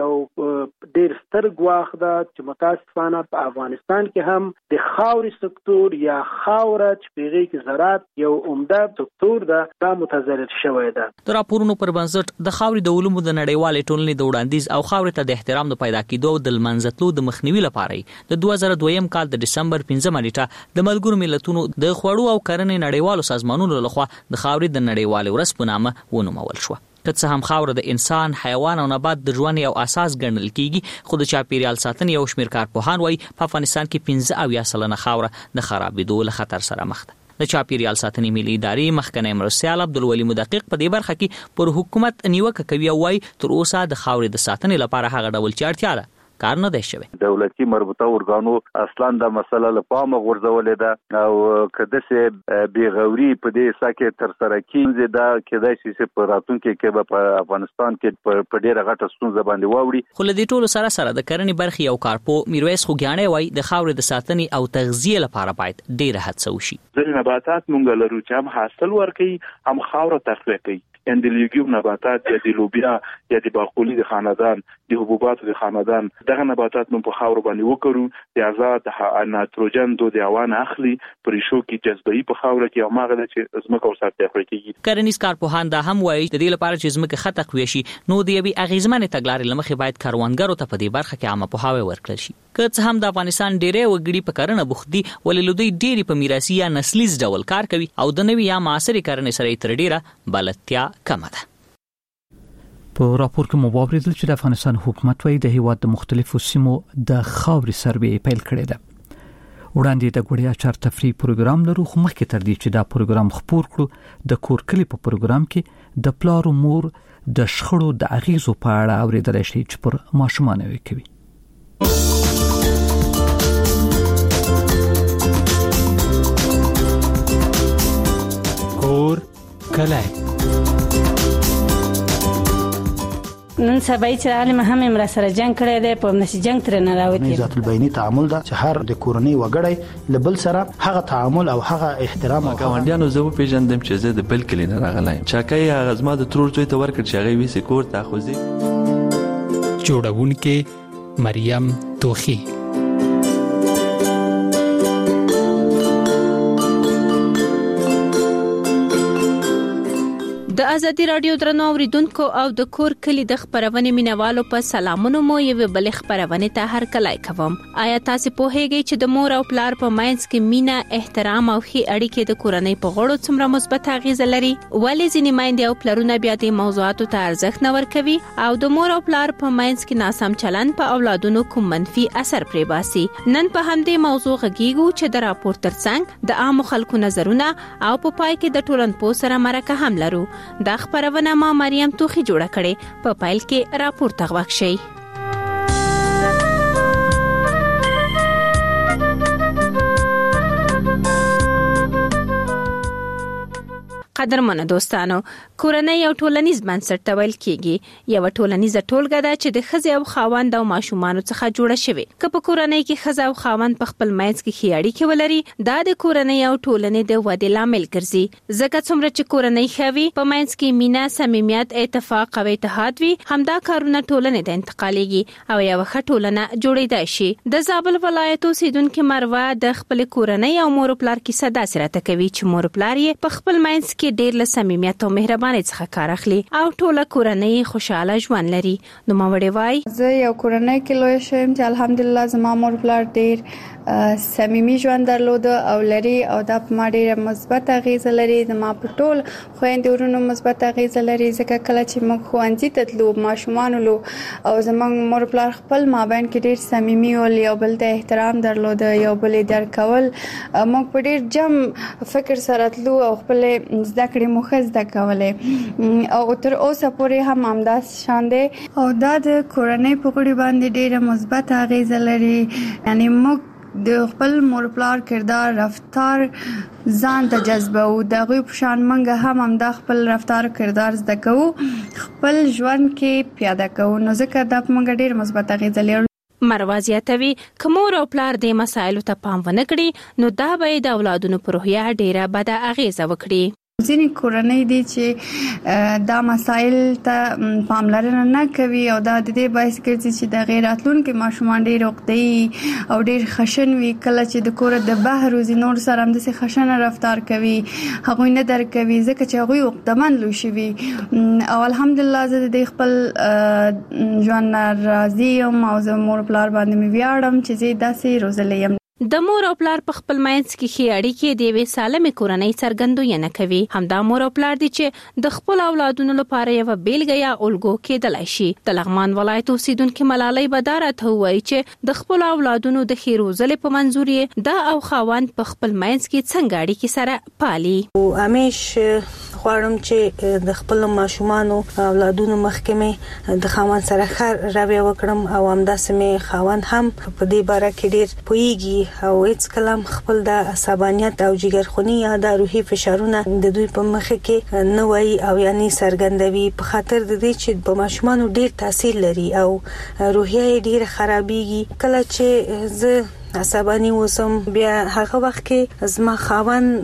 یو ډېر ستر ګواښ ده چې متاسفانه په افغانستان کې هم د خاورې سکتور یا خاوره چې په هغې کې زراعت یو عمده سکتور ده دا متضرر شوی ده. د راپورونو پر بنسټ د خاورې د علومو د نړیوالې ټولنې د وړاندیز او خاورې ته د احترام د پیدا کېدو د لمنځتلو د مخنیوي لپاره د دوه زره دویم کال د دسمبر پنځمه نیټه د ملګرو ملتونو د خوړو او کرنې نړیوالو سازمانونو لخوا د خاورې د نړیوالې ورځ په نامه ونومول شوه. که څه هم خاوره د انسان، حیوان او نبات د ژوند یو اساس ګڼل کیږي، خو د چاپیریال ساتنې یو شمېر کارپوهان وایي په افغانستان کې پنځه اویا سلنه خاوره د خرابېدو له خطر سره مخ ده. د چاپیریال ساتنې ملي ادارې مخکنی مرستیال عبدالولي مدقق په دې برخه کې پر حکومت نیوکه کوي او وايي تر اوسه د خاورې د ساتنې لپاره هغه ډول چې اړتیا ده کار نه دی شوی. دولتي مربوطه ارګانو اصلا د مسله لپاره غورځولې ده او کده سه بیغوري په دې سکه تر سره کیږي دا کده چې په راتلونکي کې په افغانستان کې په ډیره غټه ستونزه باندې واوړي. خو لدې ټولو سره سره د کرنې برخې یو کارپو میرویس خوګیاڼی وایي د خاورې د ساتنې او تغذیه لپاره باید ډیره هڅه وشي. ځینې نباتات مونږ لرو چې هم حاصل ورکوي هم خاوره تقویه کوي. ان د لیګیوم نباتات یا د لوبیا یا د باقولي د خاندان د حبوباتو د خاندان دغه نباتات مون په خاور باندې وکړو د آزاد نایتروجن دو د اوان اخلي پرېشو کې جذبې په خاور کې او ماغه چې زمکه او ساتي کېږي. کرنیز کارپوهان دا هم وایي د دې لپاره چې زمکه خطه قوي شي نو د یوې اغیزمنې تګلارې لمخې باید کاروانګرو ته په دې برخه کې عامه پوهاوی ورکړل شي. که څه هم د افغانستان ډېرې وګړي په کرنه بوخت دي ولې لودي ډېری په میراثي یا نسلیز ډول کار کوي او د نوي یا معاصرې کرنې سره تر ډېره بلدتیا کمه ده. په راپور کې مو واوریدل چې د افغانستان حکومت وايي د هیواد د مختلفو سیمو د خاورې سروې پیل کړی ده. وړاندې د ګوړیا چار تفریح پروګرام لرو خو مخکې تر دې چې دا پروګرام خپور کړو د کور کلی په پروګرام کې د پلار مور د شخړو د اغیزو په اړه اوریدل شي چې پر ماشومان وی کوي. کور کلی نن سبا چې عالم هم امر سره جنگ کړی دی په نشي جنگ تر نه راوتی. ذات البینی تعامل دا چې هر د کورنۍ وګړي لبل سره هغه تعامل او هغه احترام او ګاونډیانو زه په پیژندم چې زه د بل کلی نه راغلایم. چاکای هغه زما د ترور څوی ته ورکړ چې هغه وی سکور ته خوځي. جوړونکې مریم توخی. د ازادي رادیو درنو اوریدونکو او د کور کلی د خبرونې مینوالو په سلامونو مو یو بل خبرونه ته هر کله کوم. آیا تاسو په هیګي چې د مور او پلار په ماینس کې مینا احترام او خي اړیکې د کورنۍ په غړو څومره مثبت اغیز لري؟ ولې ځینې مایندې او پلرونه بیا د موضوعاتو ته ارزښت نه ورکوي او د مور او پلار په ماینس کې ناسم چلند په اولادونو کوم منفي اثر پرې باسي؟ نن په همدې موضوع غږیږو چې د راپور ترڅنګ د عام خلکو نظرونه او په پای کې د ټولنپوه سره مرکه هم لرو. دا خبرونه ما مریم توخی جوړه کړې په پایل کې راپور تغوښ شي. قدرمنو دوستانو، کورنۍ یو ټولنیز بنسټ ته ویل کېږي. یو ټولنیزه ټولګه ده چې د ښځې او خاوند او ماشومانو څخه جوړه شوې. که په کورنۍ کې ښځه او خاوند په خپل منځ کې ښې اړیکې ولري، دا د کورنۍ او ټولنې د ودې لامل ګرځي. ځکه څومره چې کورنۍ ښه وي، په منځ کې مینه، صمیمیت، اتفاق او اتحاد وي، همدا کارونه ټولنې ته انتقالېږي او یو ښه ټولنه جوړېدای شي. د زابل ولایت اوسیدونکې مروه د خپل کورنۍ او مور پلار کیسه داسې راته کوي چې مور پلار یې په خپل منځ کې ډېر له صمیمیت او مهربانۍ څخه کار اخلي او ټوله کورنۍ خوشاله ژوند لري. نو ما وړي وای زه یو کورنۍ کې لوی شوم چې الحمدلله زما مور پلار ډېر صمیمي ژوند درلود او لري او دا په ما ډېر مثبت اغیزه لري. زما په ټول خويندې ورونو مثبت اغیزه لري ځکه کله چې موږ ښوونځي ته تلو ماشومان لو او زموږ مور پلار خپل مابین کې ډېر صمیمي او یو بل ته احترام درلود، یو بل درک کول. موږ په ډېر جم فکر سره تلو او خپل زده کړې مخه زده کولې او تر اوسه پورې هم همداس شان دي او دا د کورنۍ په غړي باندې ډېر مثبت اغیزه لري. یعنی موږ د خپل مور پلار کردار رفتار ځان ته جذبه او دغه په شان منګه هم هم د خپل رفتار کردار زده کوو، خپل ژوند کې پیاده کوو. نو ځکه دا په منګه ډېر مثبت اغیزه لري. مروازیاتوي که مور او پلار د مسایلو ته پام ونه کړي نو دا به د اولادونو پر روحیه ډېره بده اغیزه وکړي. ځینې کورنۍ دي چې دا مسایل ته پاملرنه نه کوي او دا د دې باعث ګرځي چې د غیر راتلونکي ماشومان ډېر عقده‌ای او ډېر خشن وي. کله چې د کور د بهر وزي نور سره هم داسې خشنه رفتار کوي، هغوی نه درک کوي ځکه چې هغوی عقدمن لوی شوي. او الحمدلله زه د خپل ژوند راضي یم او زه مور پلار باندې مې ویاړم چې زه داسې روزلې یم. د مور او پلار په خپل مینس کې خې اړیکې د یوې سالمې کورنۍ څرګندونه کوي. همدا مور او پلار دي چې د خپل اولادونو لپاره یو بیلګه یا الګو کېدلای شي. د لغمان ولایت اوسیدونکو ملالۍ بداره ته وایي چې د خپل اولادونو د خیر روزلې په منظور یې دا او خاوند په خپل مینس کې څنګه اړیکې سره پالي. او همیش غواړم چې د خپل ماشومانو اولادونو مخکمه د خاوند سره ښه رویه وکړم او همداسې مې خاوند هم په دې باره کې ډېر پوهیږي او هیڅ کلام خپل د عصبانیت او جګرخونی یا د روحي فشارونه د دوی په مخ کې نه وایي او یعنی څرګندوي په خاطر د دې چې په ماشومانو ډېر تاثیر لري او روحیه یې ډېر خرابېږي. کله چې زه عصبانی وسم بیا هغه وخت کې زما خاوند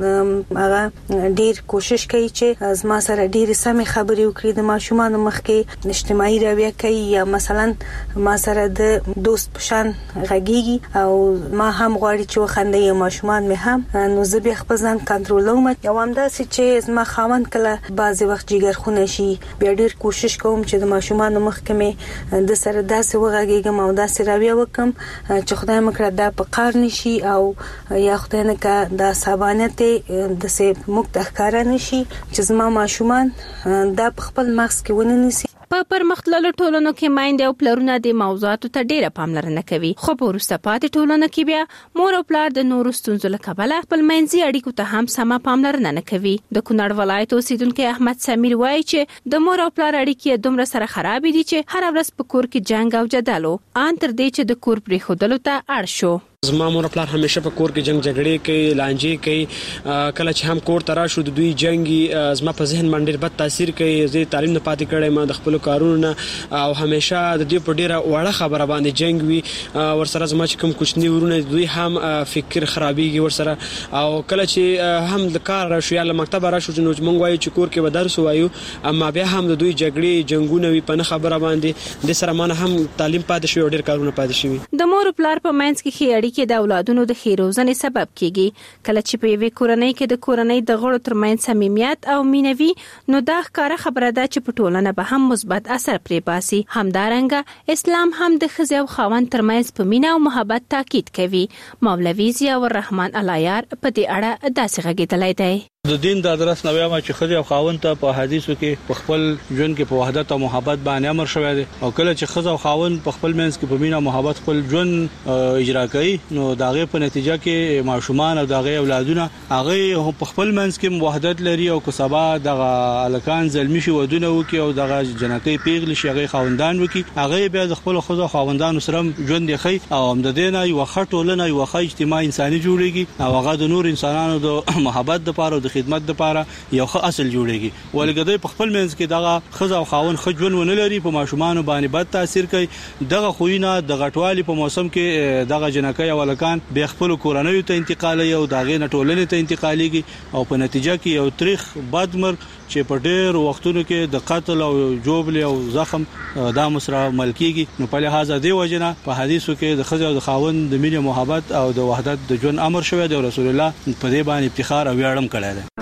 هغه ډیر کوشش کوي چې زما سره ډیر سم خبرې وکړي د ماشومان مخ کې اجتماعي رویه کوي یا مثلا ما سره د دوست پشان غږیږي او ما هم غواړي چې وخندې ماشومان مې هم نو زه بیا خپل ځان کنټرولوم. یو همداسې چې زما خاوند کله بعضی وخت جګرخونه شي بیا ډیر کوشش کوم چې د ماشومان مخ کې مې د سره داسې وغږیږم او داسې رویه وکم چې خدای مکړه دا په قار نشي او یا خدای نه کا د عصبانیت د سه مقته ښکارا نشي چې زما ماشومان دا په خپل مغز کې ونه نسی. په پرمختللو ټولنو کې مایندې او پلرونه د موضوعاتو ته ډیره پاملرنه کوي، خو په وروسته پاتې ټولنو کې بیا مور او پلار د نورو ستونزو له کبله خپل منځي اړیکو ته هم سمه پاملرنه نه کوي. د کونړ ولایت اوسیدونکو احمد سمیر وایي چې د مور او پلار اړیکې دومره سره خراب دي چې هر ورځ په کور کې جنگ او جدل او ان تر دې چې د کور پرې خودلو ته اړ شو. زما مور پلار همیشه په کور کې جنگ جګړې کوي، لانجې کوي. کله چې هم کور ترا شو د دوی جنگي زما په ذهن باندې بد تاثیر کوي. زه تعلیم نه پاتې کړم ما د خپل کارونو او همیشه د دې په ډیره وړه خبره باندې جنگ وي. ورسره زما چې کوم کوچنی ورونه دوی هم فکر خرابېږي ورسره. او کله چې هم د کار را شو یا له مکتب را شو نو موږ وایو چې کور کې به درس وایو، اما بیا هم د دوی جګړې جنگونه وي په نه خبره باندې د سره مانه هم تعلیم پاتې شو ډیر کارونه پاتې شوي. د مور پلار په منځ کې خې کې د اولادونو د خیروزنې سبب کیږي. کله چې په یوې کورنۍ کې د کورنۍ د غړو ترمنځ صمیمیت او مینوي نو دا ښکاره خبره ده چې په ټولنه به هم مثبت اثر پرې باسي. همدارنګه اسلام هم د ښځې او خاوند ترمنځ په مینه او محبت تاکید کوي. مولوي ضیاء الرحمن العیار په دې اړه داسې غږېدلی دی. د دین د ادرس نو وایم چې خځه او خاوند ته په حدیثو کې په خپل ژوند کې په وحدت او محبت باندې امر شوی دی، او کله چې خځه او خاوند په خپل منځ کې په مینا محبت خپل ژوند اجرا کوي نو داغه په نتیجه کې ماشومان او داغه اولادونه هغه په خپل منځ کې وحدت لري او کسبا دغه الکان زلمی شي ودونه وکي او دغه جنکې پیغلی شي هغه خاوندان وکي هغه بیا د خپل خځه خاوندانو سره ژوند دی خي او هم د دینه یو خټولنه یو خای اجتماع انساني جوړيږي او هغه د نور انسانانو د محبت لپاره د خدمت لپاره یو ښه اصل جوړيږي. ولګدې په خپل منځ کې دغه خزه او خاون خجون ونه لري په ماشومان باندې بد تاثیر کوي. دغه خوینه د غټوالي په موسم کې دغه جنکې او لکان به خپل کورنۍ ته انتقالي او دغه نټولنې ته انتقاليږي او په نتیجه کې یو تاریخ بدمر چې په ډېر وختونو کې د قتل او جوبل او زخم د مسره ملکیږي. نو په لحاظ دی وجنه په حدیثو کې د خزه او د خاون د مینې محبت او د وحدت د ژوند امر شوی دی. رسول الله په دې باندې افتخار او ویاړم کړی دی.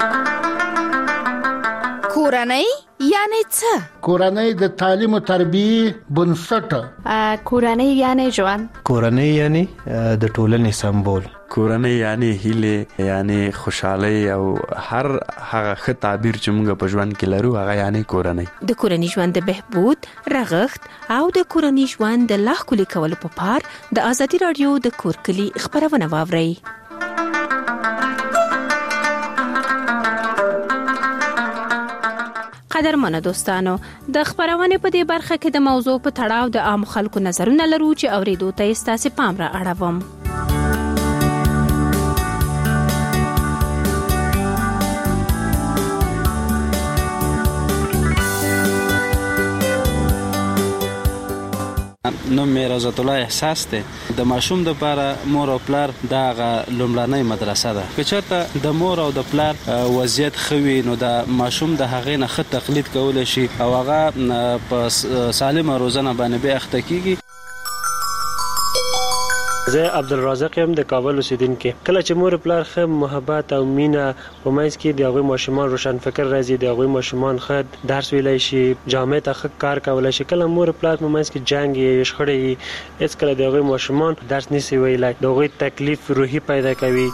کورنۍ یعنی څه؟ کورنۍ د تعلیم او تربیه بنسټ. کورنۍ یعنی ژوند. کورنۍ یعنی د ټولنې سمبول. کورنۍ یعنی هیله یعنی خوشحالي او هر هغه ښه تعبیر چې موږ په ژوند کې لرو هغه یعنی کورنۍ. د کورنۍ ژوند د بهبود، رغښت او د کورنۍ ژوند د لا ښکلي کولو په پار د ازادي رادیو د کور کلی خبرونه واورئ. قدرمنو دوستانو، د خبرونه په دې برخه کې د موضوع په تړاو د عام خلکو نظرونه لرو چې اوریدو ته ستاسو پام را اړوم. نو مې رضات الله احساس ته د ماشوم د لپاره مور او پلار دغه لومړنۍ مدرسه ده. که چېرته د مور او د پلار وضعیت خوي نو د ماشوم د هغې نه ښه تقلید کولای شي او هغه په سالمه روزنه باندې به اخته کیږي. زه عبدالرزاق یم د کابل اوسیدونکو. کله چې مور پلار ښه محبت او مینه په منځ کې د هغوی ماشومان روشن فکر راځي، د هغوی ماشومان ښه درس ویلی شي، جامع ته ښه کار کولی شي. کله مور پلار په منځ کې جنګ یې شخړې یې هېڅکله د هغوی ماشومان درس نشي ویلی، د هغوی تکلیف روحي پیدا کوي.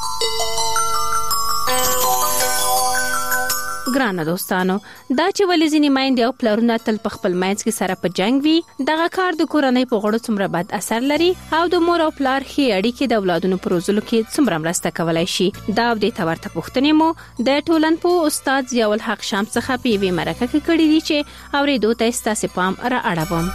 ګرانه دوستانو، دا چې ولې ځینې میندې او پلرونه تل په خپل منځ کې سره په جنگ وي، دغه کار د کورنۍ په غړو څومره بد اثر لري او د مور او پلار ښې اړیکې د اولادونو په روزلو کې څومره مرسته کولای شي. دا او دې ته ورته پوښتنې مو د ټولنپوه استاد ضیاء الحق شام څخه په یوې مرکه کې کړې دي چې اورېدو ته ستاسو پام را اړوم.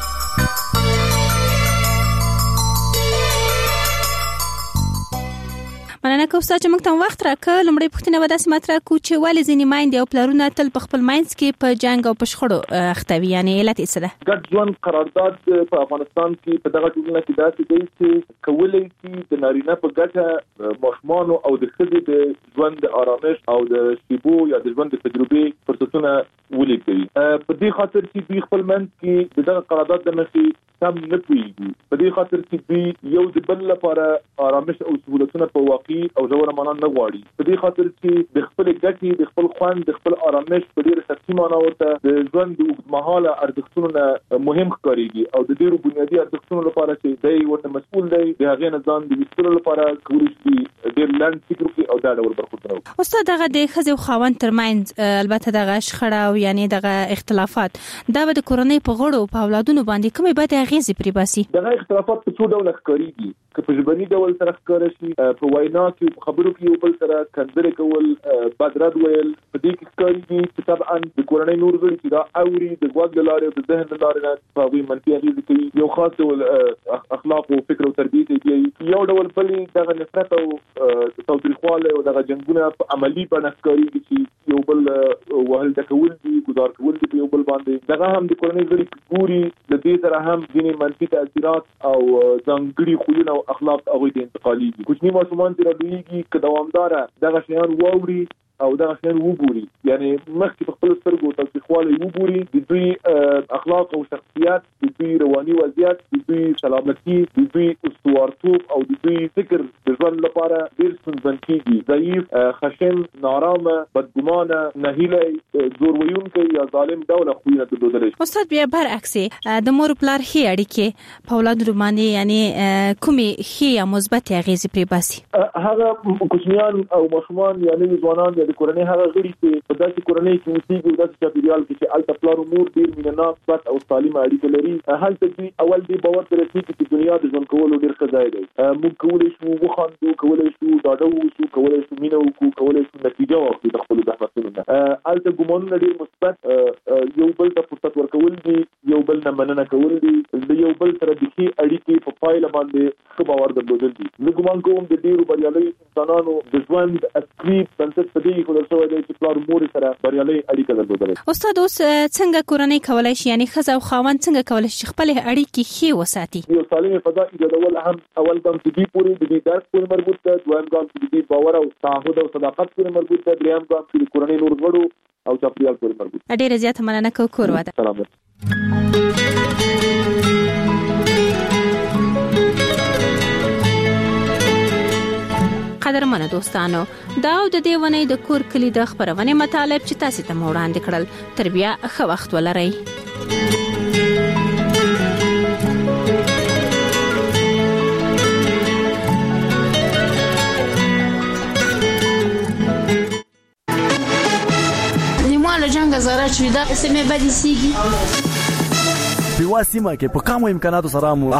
مننه کوم چې موږ ته وخت راکړ. لومړی پوښتنه به داسې مطرح کړو چې ولې ځینې میندې او پلرونه تل په خپل منځ کې په جنگ او په شخړو اخته وي، یعنی علت یې څه ده؟ ګډ ژوند قرارداد په افغانستان کې په دغه ټولنه کې داسې دی چې کولای شي د نارینه په ګټه ماشومان او د ښځې د ژوند د آرامش او د شیبو یا د ژوند د تجربې فرصتونه ولیکي. په دې خاطر چې دوی خپل منځ کې دغه قرارداد د مخې سم نه پوهیږي. په دې خاطر چې دوی یو د بل لپاره آرامش او سہولتونه په واقعي او ژوره معنا نه غواړي. په دې خاطر چې د خپل ګټې، د خپل خوند، د خپل آرامش په ډېر سختي معنا ورته د ژوند د اوږدمهاله ارزښتونو نه مهم ښکارېږي او د ډېرو بنیادي ارزښتونو لپاره چې دی ورته مسؤل دی، د هغې نه ځان د ویستلو لپاره کولی شي ډېر لنډ فکر وکړي او دا ډول برخوردونه وکړي. استاد، دغه د ښځې او خاوند ترمنځ البته دغه شخړه او یعنی دغه اختلافات دا به د کورنۍ په غړو په اولادونو باندې کومې بدې اغېزې پرې باسي؟ دغه اختلافات په څو ډوله ښکارېږي. که په ژبني ډول سره ښکاره شي، په وینا کې په خبرو کې یو بل سره کنځلې کول، بد رد ویل، په دې کې ښکارېږي چې طبعا د کورنۍ نور غړي چې دا اوري د غوږ له لارې او د ذهن له لارې نه په هغوی منفي اغېزې کوي. یو خاص ډول اخلاق او فکر او تربیت یې کوي. یو ډول بلې دغه نفرت او تاوتریخوالی او دغه جنګونه په عملي بڼه ښکارېږي چې یو بل وهل ډکول دي، ګزار کول دي په یو بل باندې. دغه هم د کورنۍ غړي ګوري، د دې سره هم ځینې منفي تاثیرات او ځانګړي خویونه او اخلاق هغوی ته انتقالي دي. کوچني ماشومان چې راډویږي که دوامداره دغه شیان واوري او دغه شیان وګوري، یعنی مخکې په خپل سترګو تاوتریخوالی وګوري، د دوی اخلاق او شخصیت، د دوی رواني وضعیت، د دوی سلامتي، د دوی استوارتوب او د دوی فکر د ژوند لپاره ډېر ستونزمن کېږي. ضعیف، خشن، نارامه، بدګمانه، نهیلی، زور ویونکی یا ظالم ډوله خویونه درلودلی شي. استاد، بیا برعکس د مور پلار ښې اړیکې په اولادو باندې یعنی کومې ښې یا مثبتې اغېزې پرې باسي؟ هغه کوچنیان او ماشومان یا نوي ځوانان د کورنۍ هغه غړي چې په داسې کورنۍ کې اوسېږي او داسې چاپېریال کې چې هلته پلار او مور ډېر مینهناک، مثبت او سالمه اړیکه لري، هلته دوی اول دې باور ته رسېږي چې دنیا د ژوند کولو ډېر ښه ځای دی. موږ کولی شو وخاندو، کولی شو ډاډه واوسو، کولی شو مینه وکړو، کولی شو نتیجه واخلو د خپلو زحمتونو نه. هلته ګمانونه ډېر مثبت، یو بل ته فرصت ورکول دي، یو بل نه مننه کول دي، د یو بل سره د ښې اړیکې په پایله باندې ښه باور درلودل دي. زه ګمان کوم د ډېرو بریالیو انسانانو د ژوند اصلي بنسټ په دې خدای شوی دی چې پلار مور سره بریالۍ اړیکه درلودل. استاد، اوس څنګه کورنۍ کولای شي، یعنی ښځه او خاوند څنګه کولای شي خپل اړیکې ښې وساتي؟ یو سالمه فضا ایجادول هم اول ګام چې دې پورې د دې درس پورې مربوط ده، دویم ګام چې دې باور او تعهد او صداقت پورې مربوط ده، دریم ګام چې د کورنۍ نور غړو او چاپېریال پورې مربوط ده. ډېره زیاته مننه کوم. کور واده. سلامت. قدرمنو دوستانو، دا او د دې ونې د کور کلی د خبرونې مطالب چې تاسو ته وړاندې کړل. تر بیا ښه وخت ولرئ. نیمه له جنګ زره چې دا سمې بدې سیږي په واسمه کې په کومو امکاناتو سره مو